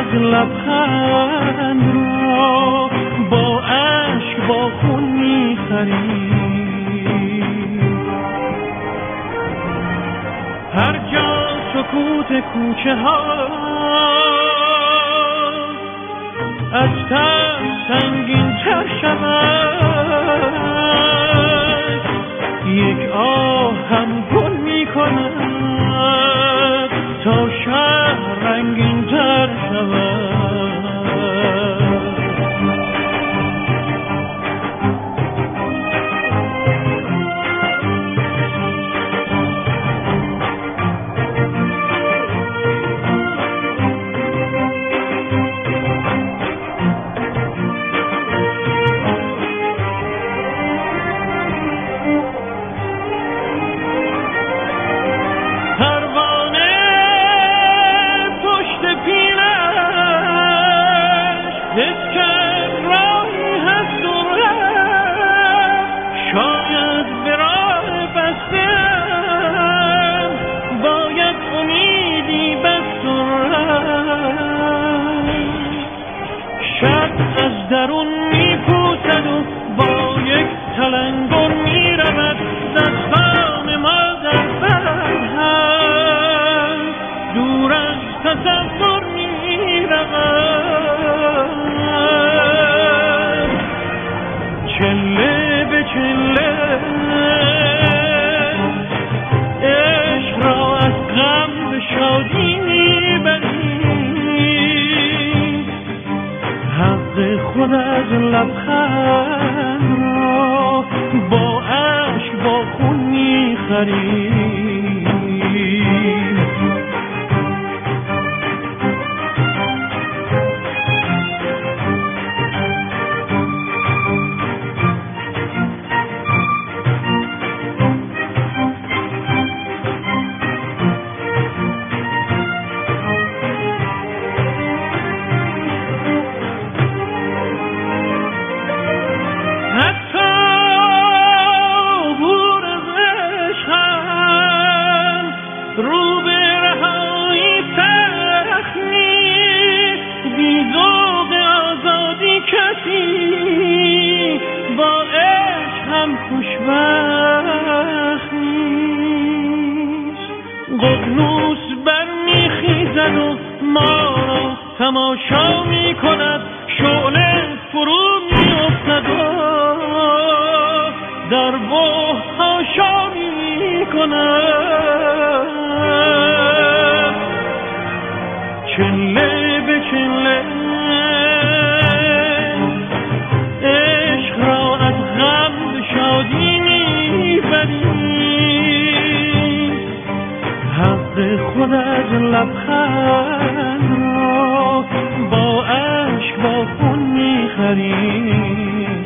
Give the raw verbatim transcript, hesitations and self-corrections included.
از لبخند را با عشق با خون میخری. هر جا سکوت کوچه ها از تن سنگین تر شود، یک آه هم گل می کند تا شهر رنگین تر شود. درون میپوسد و با یک تلنگون میرود، دستان ما در بند هم دور از تصور میرود. چله به چله عشق را از غم به شادی میبریم، حق خود از لبخند را با عشق با خون میخریم. ققنوس برمیخیزد و ما را تماشا میکند، شعله فرو میافتد و در بحر تماشا میکند. چله به چله عشق را از غم به شادی میبریم، حق خود از لبخند را با عشق با خون میخریم.